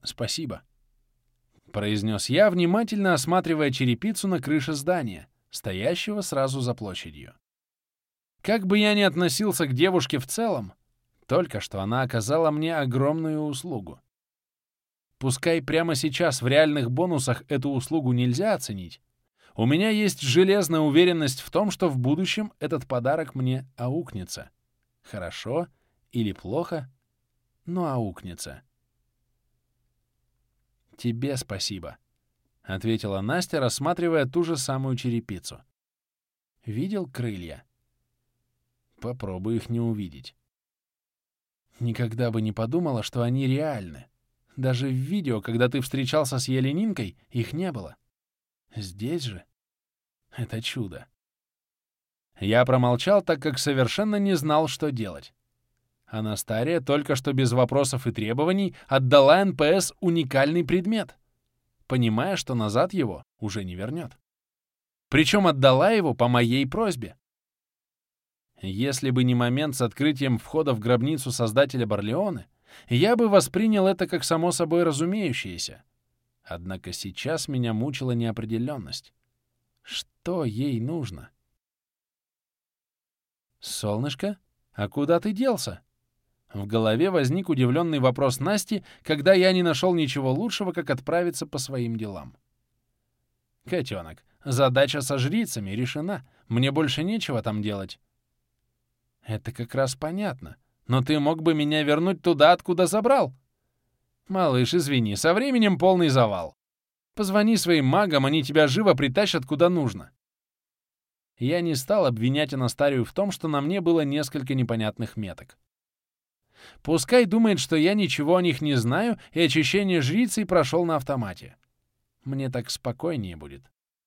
спасибо», — произнес я, внимательно осматривая черепицу на крыше здания, стоящего сразу за площадью. Как бы я ни относился к девушке в целом, только что она оказала мне огромную услугу. Пускай прямо сейчас в реальных бонусах эту услугу нельзя оценить, у меня есть железная уверенность в том, что в будущем этот подарок мне аукнется. Хорошо или плохо, но аукнется. «Тебе спасибо», — ответила Настя, рассматривая ту же самую черепицу. «Видел крылья?» «Попробуй их не увидеть». Никогда бы не подумала, что они реальны. Даже в видео, когда ты встречался с Еленинкой, их не было. Здесь же это чудо. Я промолчал, так как совершенно не знал, что делать. Анастасия только что без вопросов и требований отдала НПС уникальный предмет, понимая, что назад его уже не вернет. Причем отдала его по моей просьбе. Если бы не момент с открытием входа в гробницу создателя Барлеоне, я бы воспринял это как само собой разумеющееся. Однако сейчас меня мучила неопределенность. Что ей нужно? «Солнышко, а куда ты делся?» В голове возник удивленный вопрос Насти, когда я не нашел ничего лучшего, как отправиться по своим делам. «Котенок, задача со жрицами решена. Мне больше нечего там делать». «Это как раз понятно. Но ты мог бы меня вернуть туда, откуда забрал». «Малыш, извини, со временем полный завал. Позвони своим магам, они тебя живо притащат куда нужно». Я не стал обвинять Анастасию в том, что на мне было несколько непонятных меток. Пускай думает, что я ничего о них не знаю, и очищение жрицей прошел на автомате. Мне так спокойнее будет.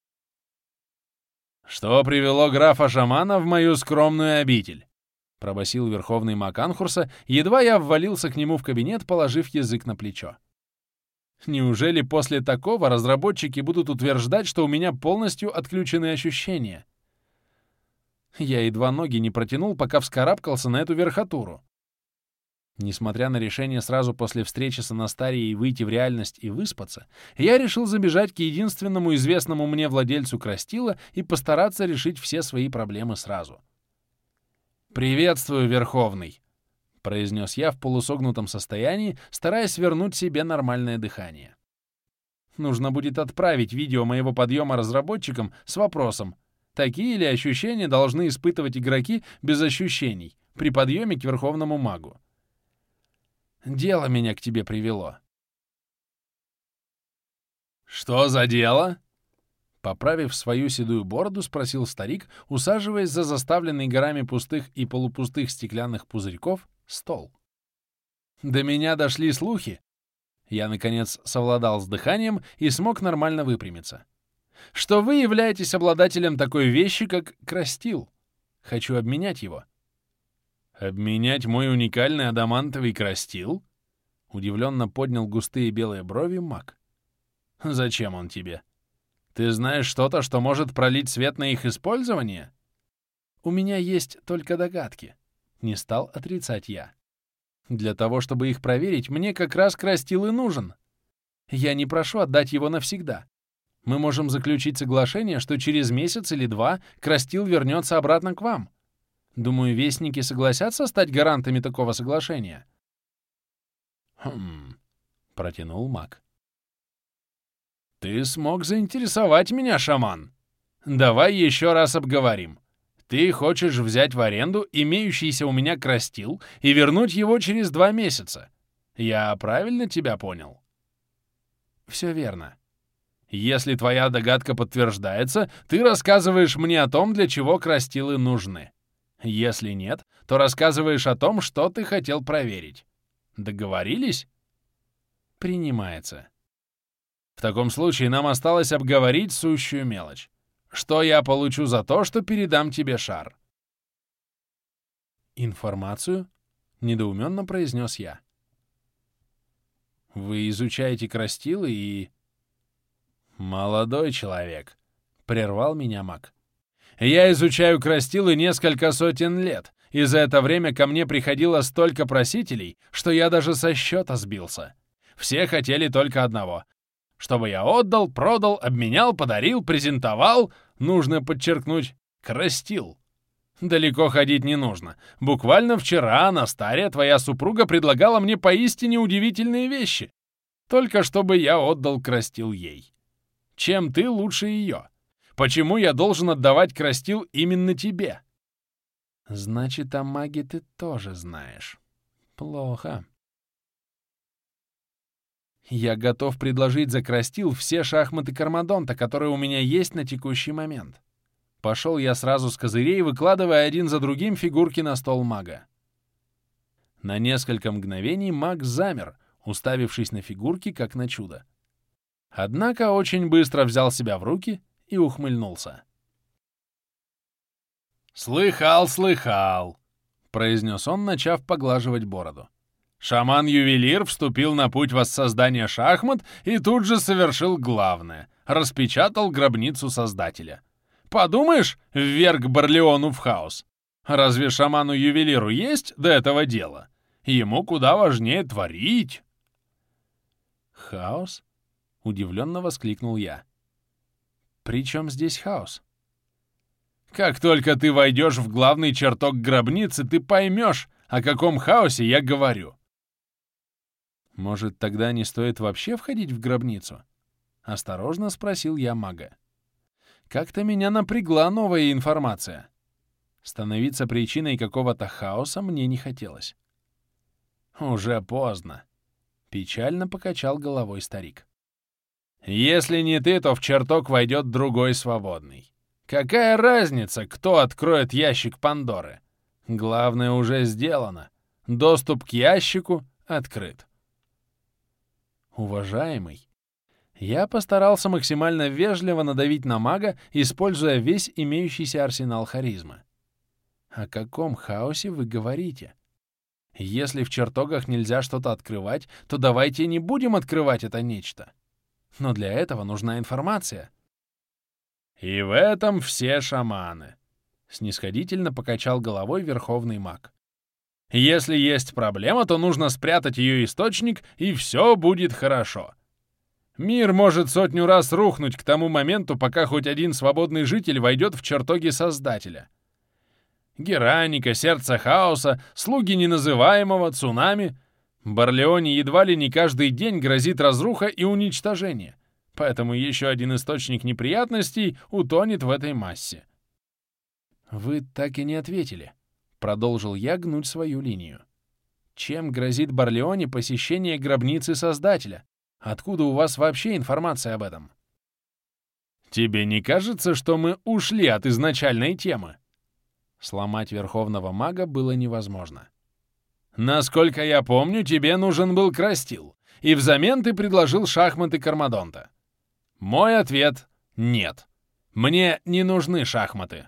«Что привело графа-шамана в мою скромную обитель?» — пробасил верховный маг Анхурса, едва я ввалился к нему в кабинет, положив язык на плечо. Неужели после такого разработчики будут утверждать, что у меня полностью отключены ощущения? Я едва ноги не протянул, пока вскарабкался на эту верхотуру. Несмотря на решение сразу после встречи с Анастасией выйти в реальность и выспаться, я решил забежать к единственному известному мне владельцу Крастила и постараться решить все свои проблемы сразу. «Приветствую, Верховный!» — произнес я в полусогнутом состоянии, стараясь вернуть себе нормальное дыхание. Нужно будет отправить видео моего подъема разработчикам с вопросом, такие ли ощущения должны испытывать игроки без ощущений при подъеме к Верховному магу. Дело меня к тебе привело. «Что за дело?» Поправив свою седую бороду, спросил старик, усаживаясь за заставленный горами пустых и полупустых стеклянных пузырьков стол. До меня дошли слухи. Я, наконец, совладал с дыханием и смог нормально выпрямиться. Что вы являетесь обладателем такой вещи, как крастил. Хочу обменять его. «Обменять мой уникальный адамантовый крастил?» Удивленно поднял густые белые брови маг. «Зачем он тебе? Ты знаешь что-то, что может пролить свет на их использование?» «У меня есть только догадки», — не стал отрицать я. «Для того, чтобы их проверить, мне как раз крастил и нужен. Я не прошу отдать его навсегда. Мы можем заключить соглашение, что через месяц или два крастил вернется обратно к вам. Думаю, вестники согласятся стать гарантами такого соглашения». «Хм...» — протянул маг. «Ты смог заинтересовать меня, шаман. Давай еще раз обговорим. Ты хочешь взять в аренду имеющийся у меня крастил и вернуть его через 2 месяца. Я правильно тебя понял?» «Все верно. Если твоя догадка подтверждается, ты рассказываешь мне о том, для чего крастилы нужны. Если нет, то рассказываешь о том, что ты хотел проверить. Договорились?» «Принимается. В таком случае нам осталось обговорить сущую мелочь. Что я получу за то, что передам тебе шар?» «Информацию?» — недоуменно произнес я. «Вы изучаете крастилы и...» «Молодой человек», — прервал меня маг. «Я изучаю крастилы несколько сотен лет, и за это время ко мне приходило столько просителей, что я даже со счета сбился. Все хотели только одного. Чтобы я отдал, продал, обменял, подарил, презентовал, нужно подчеркнуть, крастил. Далеко ходить не нужно. Буквально вчера Анастасия, твоя супруга, предлагала мне поистине удивительные вещи. Только чтобы я отдал крастил ей. Чем ты лучше ее? Почему я должен отдавать крастил именно тебе? Значит, о маге ты тоже знаешь. Плохо. Я готов предложить за крастил все шахматы Кармадонта, которые у меня есть на текущий момент. Пошел я сразу с козырей, выкладывая один за другим фигурки на стол мага. На несколько мгновений маг замер, уставившись на фигурки, как на чудо. Однако очень быстро взял себя в руки и ухмыльнулся. «Слыхал, слыхал», — произнес он, начав поглаживать бороду. «Шаман-ювелир вступил на путь воссоздания шахмат и тут же совершил главное — распечатал гробницу Создателя. Подумаешь, вверг Барлеону в хаос. Разве шаману-ювелиру есть до этого дела? Ему куда важнее творить». «Хаос?» — удивленно воскликнул я. «При чем здесь хаос?» «Как только ты войдешь в главный чертог гробницы, ты поймешь, о каком хаосе я говорю». «Может, тогда не стоит вообще входить в гробницу?» — осторожно спросил я мага. Как-то меня напрягла новая информация. Становиться причиной какого-то хаоса мне не хотелось. «Уже поздно», — печально покачал головой старик. «Если не ты, то в чертог войдет другой свободный. Какая разница, кто откроет ящик Пандоры? Главное уже сделано. Доступ к ящику открыт». «Уважаемый», я постарался максимально вежливо надавить на мага, используя весь имеющийся арсенал харизмы. О каком хаосе вы говорите? Если в чертогах нельзя что-то открывать, то давайте не будем открывать это нечто. Но для этого нужна информация. И в этом все шаманы. Снисходительно покачал головой верховный маг. Если есть проблема, то нужно спрятать ее источник, и все будет хорошо. Мир может 100 раз рухнуть к тому моменту, пока хоть один свободный житель войдет в чертоги Создателя. Гераника, Сердце Хаоса, Слуги Неназываемого, Цунами. Барлеоне едва ли не каждый день грозит разруха и уничтожение, поэтому еще один источник неприятностей утонет в этой массе. «Вы так и не ответили», — продолжил я гнуть свою линию. «Чем грозит Барлеоне посещение гробницы Создателя? Откуда у вас вообще информация об этом?» «Тебе не кажется, что мы ушли от изначальной темы?» Сломать верховного мага было невозможно. «Насколько я помню, тебе нужен был крастил, и взамен ты предложил шахматы Кармадонта. Мой ответ — нет. Мне не нужны шахматы».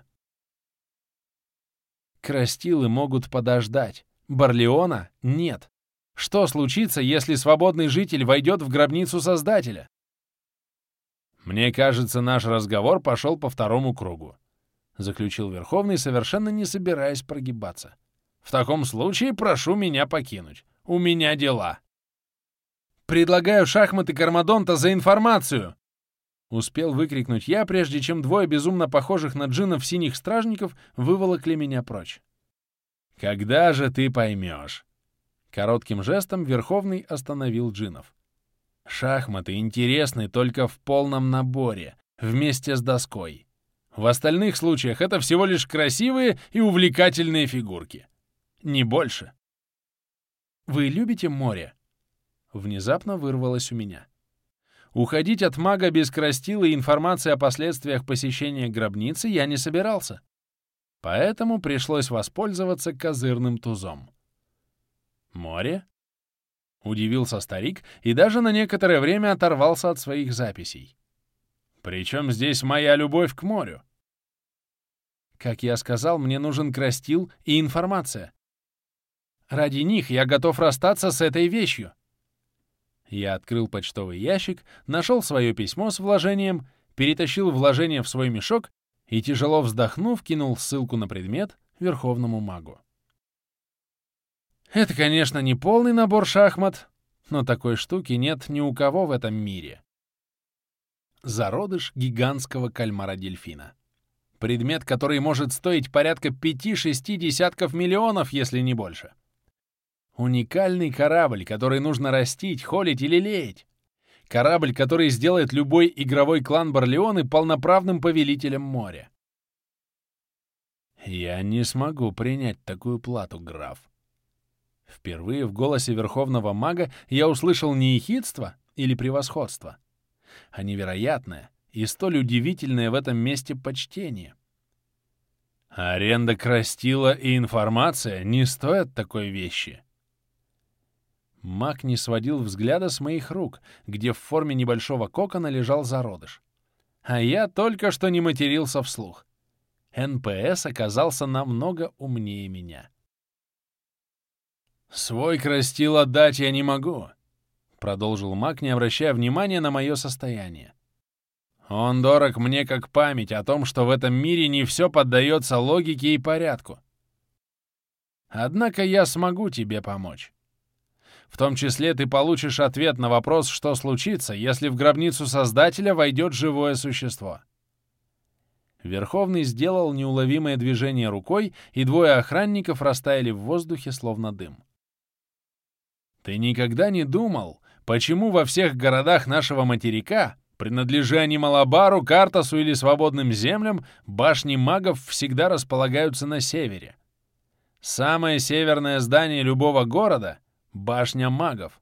Крастилы могут подождать. Барлеона — нет. Что случится, если свободный житель войдет в гробницу Создателя? «Мне кажется, наш разговор пошел по второму кругу», — заключил Верховный, совершенно не собираясь прогибаться. «В таком случае прошу меня покинуть. У меня дела». «Предлагаю шахматы Кармадонта за информацию!» Успел выкрикнуть я, прежде чем двое безумно похожих на джиннов синих стражников выволокли меня прочь. «Когда же ты поймешь?» Коротким жестом Верховный остановил джиннов. «Шахматы интересны только в полном наборе, вместе с доской. В остальных случаях это всего лишь красивые и увлекательные фигурки. Не больше». «Вы любите море?» Внезапно вырвалось у меня. Уходить от мага без крастила и информации о последствиях посещения гробницы я не собирался. Поэтому пришлось воспользоваться козырным тузом. «Море?» — удивился старик и даже на некоторое время оторвался от своих записей. «Причем здесь моя любовь к морю?» «Как я сказал, мне нужен крастил и информация. Ради них я готов расстаться с этой вещью». Я открыл почтовый ящик, нашел свое письмо с вложением, перетащил вложение в свой мешок и, тяжело вздохнув, кинул ссылку на предмет верховному магу. «Это, конечно, не полный набор шахмат, но такой штуки нет ни у кого в этом мире. Зародыш гигантского кальмара-дельфина. Предмет, который может стоить порядка 5-6 десятков миллионов, если не больше. Уникальный корабль, который нужно растить, холить или лелеять. Корабль, который сделает любой игровой клан Барлеоны полноправным повелителем моря. «Я не смогу принять такую плату, граф». Впервые в голосе Верховного Мага я услышал не ехидство или превосходство, а невероятное и столь удивительное в этом месте почтение. Аренда крастила и информация не стоят такой вещи. Маг не сводил взгляда с моих рук, где в форме небольшого кокона лежал зародыш. А я только что не матерился вслух. НПС оказался намного умнее меня. «Свой крастил отдать я не могу», — продолжил маг, не обращая внимания на мое состояние. «Он дорог мне как память о том, что в этом мире не все поддается логике и порядку. Однако я смогу тебе помочь. В том числе ты получишь ответ на вопрос, что случится, если в гробницу Создателя войдет живое существо». Верховный сделал неуловимое движение рукой, и двое охранников растаяли в воздухе, словно дым. «Ты никогда не думал, почему во всех городах нашего материка, принадлежа они Малабару, Картасу или свободным землям, башни магов всегда располагаются на севере? Самое северное здание любого города — башня магов».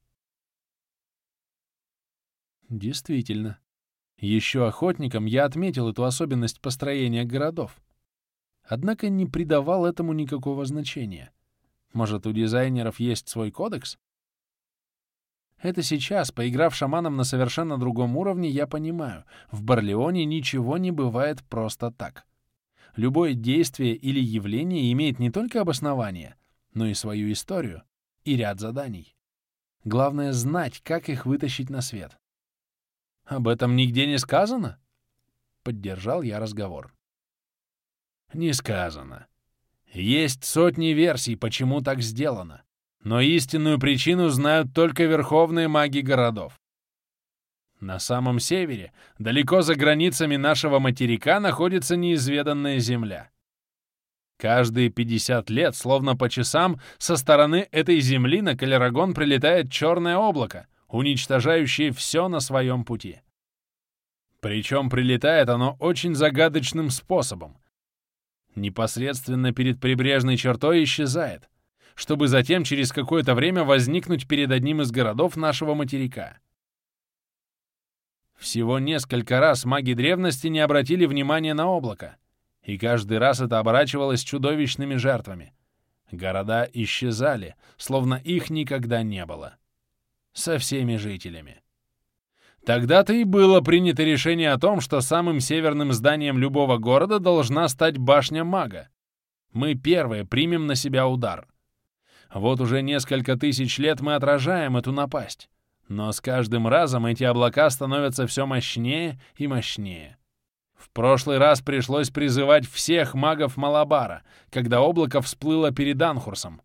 Действительно. Еще охотником я отметил эту особенность построения городов. Однако не придавал этому никакого значения. Может, у дизайнеров есть свой кодекс? Это сейчас, поиграв шаманом на совершенно другом уровне, я понимаю, в Барлеоне ничего не бывает просто так. Любое действие или явление имеет не только обоснование, но и свою историю и ряд заданий. Главное — знать, как их вытащить на свет. «Об этом нигде не сказано?» — поддержал я разговор. «Не сказано. Есть сотни версий, почему так сделано, но истинную причину знают только верховные маги городов. На самом севере, далеко за границами нашего материка, находится неизведанная земля. Каждые 50 лет, словно по часам, со стороны этой земли на Калерагон прилетает черное облако, уничтожающее все на своем пути. Причем прилетает оно очень загадочным способом. Непосредственно перед прибрежной чертой исчезает, чтобы затем через какое-то время возникнуть перед одним из городов нашего материка. Всего несколько раз маги древности не обратили внимания на облако, и каждый раз это оборачивалось чудовищными жертвами. Города исчезали, словно их никогда не было. Со всеми жителями. Тогда-то и было принято решение о том, что самым северным зданием любого города должна стать башня мага. Мы первые примем на себя удар. Вот уже несколько тысяч лет мы отражаем эту напасть. Но с каждым разом эти облака становятся все мощнее и мощнее. В прошлый раз пришлось призывать всех магов Малабара, когда облако всплыло перед Анхурсом.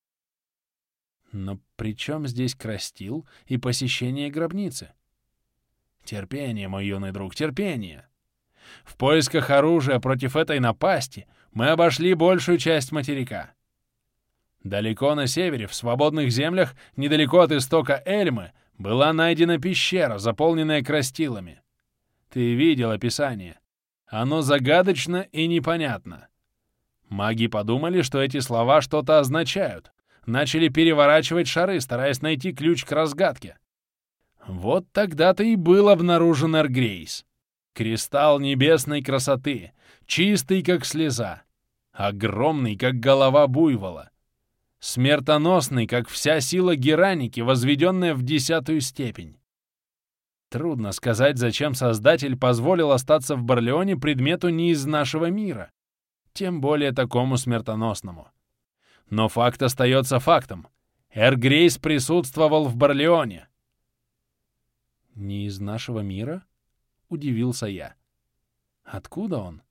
Но при чем здесь крастил и посещение гробницы? Терпение, мой юный друг, терпение. В поисках оружия против этой напасти мы обошли большую часть материка. Далеко на севере, в свободных землях, недалеко от истока Эльмы, была найдена пещера, заполненная крастилами. Ты видел описание. Оно загадочно и непонятно. Маги подумали, что эти слова что-то означают. Начали переворачивать шары, стараясь найти ключ к разгадке. Вот тогда-то и был обнаружен Эргрейс. Кристалл небесной красоты, чистый, как слеза, огромный, как голова буйвола, смертоносный, как вся сила Гераники, возведенная в 10-ю степень. Трудно сказать, зачем Создатель позволил остаться в Барлеоне предмету не из нашего мира, тем более такому смертоносному. Но факт остается фактом. Эргрейс присутствовал в Барлеоне. «Не из нашего мира?» — удивился я. «Откуда он?»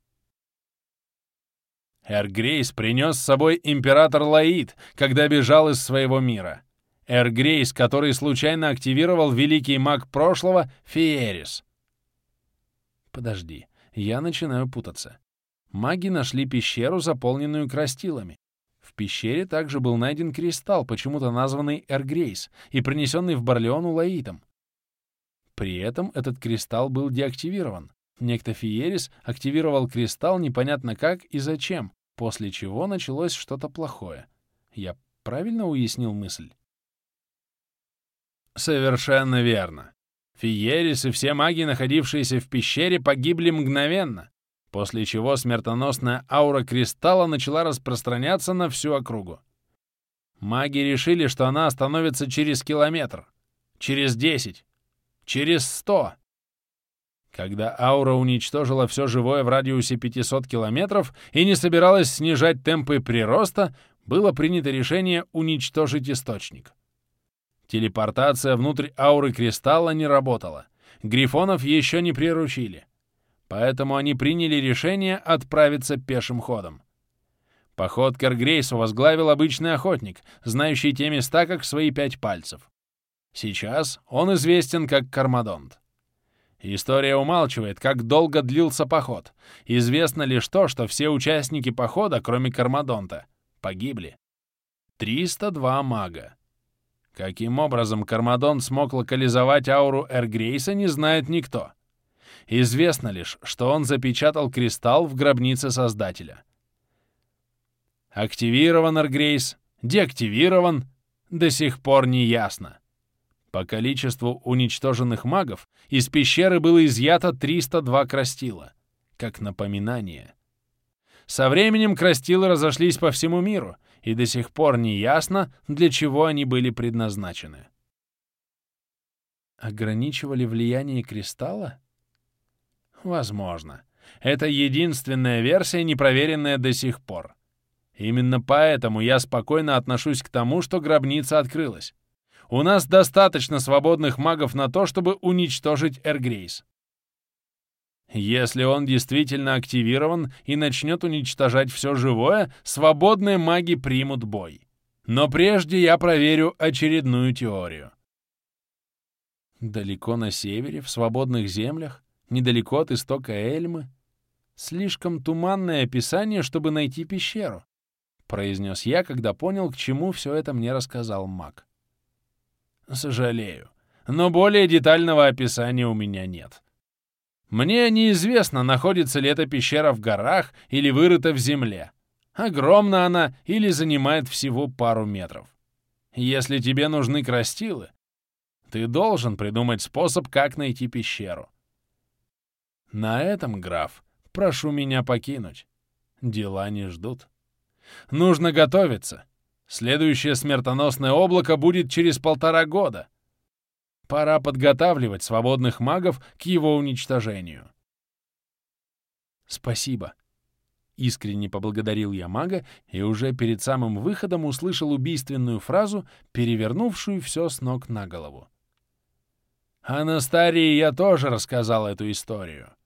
Эргрейс принес с собой император Лаид, когда бежал из своего мира. Эргрейс, который случайно активировал великий маг прошлого Фиерис. Подожди, я начинаю путаться. Маги нашли пещеру, заполненную крастилами. В пещере также был найден кристалл, почему-то названный Эргрейс, и принесенный в Барлеону Лаитом. При этом этот кристалл был деактивирован. Некто Фиерис активировал кристалл непонятно как и зачем, после чего началось что-то плохое. Я правильно уяснил мысль? Совершенно верно. Фиерис и все маги, находившиеся в пещере, погибли мгновенно, после чего смертоносная аура кристалла начала распространяться на всю округу. Маги решили, что она остановится через километр, через 10, через 100. Когда аура уничтожила все живое в радиусе 500 километров и не собиралась снижать темпы прироста, было принято решение уничтожить источник. Телепортация внутрь ауры кристалла не работала. Грифонов еще не приручили. Поэтому они приняли решение отправиться пешим ходом. Поход к Эргрейсу возглавил обычный охотник, знающий те места как свои 5 пальцев. Сейчас он известен как Кармадонт. История умалчивает, как долго длился поход. Известно лишь то, что все участники похода, кроме Кармадонта, погибли. 302 мага. Каким образом Кармадонт смог локализовать ауру Эргрейса, не знает никто. Известно лишь, что он запечатал кристалл в гробнице Создателя. Активирован Эргрейс, деактивирован, до сих пор не ясно. По количеству уничтоженных магов из пещеры было изъято 302 крастила, как напоминание. Со временем крастилы разошлись по всему миру, и до сих пор не ясно, для чего они были предназначены. Ограничивали влияние кристалла? Возможно. Это единственная версия, не проверенная до сих пор. Именно поэтому я спокойно отношусь к тому, что гробница открылась. У нас достаточно свободных магов на то, чтобы уничтожить Эргрейс. Если он действительно активирован и начнет уничтожать все живое, свободные маги примут бой. Но прежде я проверю очередную теорию. Далеко на севере, в свободных землях, недалеко от истока Эльмы. Слишком туманное описание, чтобы найти пещеру, произнес я, когда понял, к чему все это мне рассказал маг. Сожалею, но более детального описания у меня нет. Мне неизвестно, находится ли эта пещера в горах или вырыта в земле. Огромна она или занимает всего пару метров. Если тебе нужны крастилы, ты должен придумать способ, как найти пещеру. На этом, граф, прошу меня покинуть. Дела не ждут. Нужно готовиться. Следующее смертоносное облако будет через 1,5 года. Пора подготавливать свободных магов к его уничтожению. Спасибо. Искренне поблагодарил я мага и уже перед самым выходом услышал убийственную фразу, перевернувшую все с ног на голову. А на Старии я тоже рассказал эту историю.